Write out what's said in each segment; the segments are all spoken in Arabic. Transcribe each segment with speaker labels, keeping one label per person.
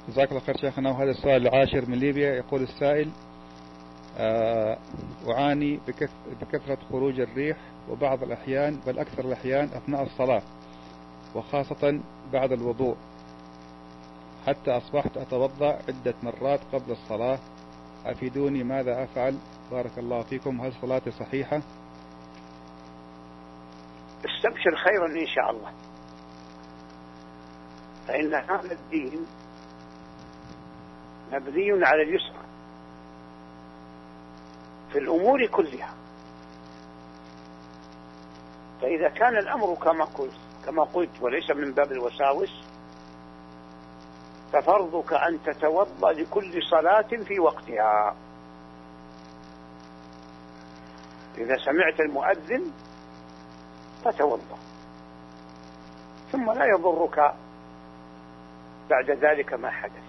Speaker 1: جزاك الله خير شيخنا. وهذا السؤال العاشر من ليبيا. يقول السائل: أعاني بكثرة خروج الريح، وبعض الأحيان بل أكثر الأحيان أثناء الصلاة، وخاصة بعد الوضوء، حتى أصبحت أتوضأ عدة مرات قبل الصلاة. أفيدوني ماذا أفعل؟ بارك الله فيكم. هل صلاتي صحيحة؟
Speaker 2: استبشر خيرا إن شاء الله، فإن هذا الدين مبني على اليسر في الأمور كلها. فإذا كان الأمر كما قلت وليس من باب الوساوس، ففرضك أن تتوضأ لكل صلاة في وقتها. إذا سمعت المؤذن فتوضأ، ثم لا يضرك بعد ذلك ما حدث.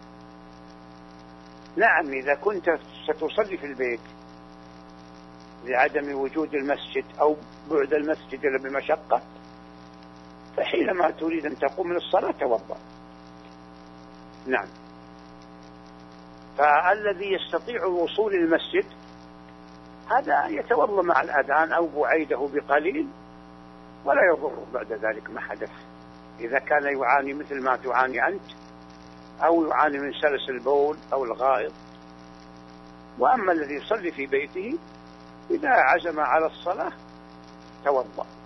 Speaker 2: نعم، إذا كنت ستصلي في البيت لعدم وجود المسجد أو بعد المسجد بمشقة، فحينما تريد أن تقوم للصلاة توضأ. نعم. فالذي يستطيع الوصول للمسجد هذا يتوضأ مع الأذان أو بعيده بقليل، ولا يضر بعد ذلك ما حدث، إذا كان يعاني مثل ما تعاني أنت، أو يعاني من سلس البول أو الغائط. وأما الذي يصلي في بيته إذا عزم على الصلاة توضأ.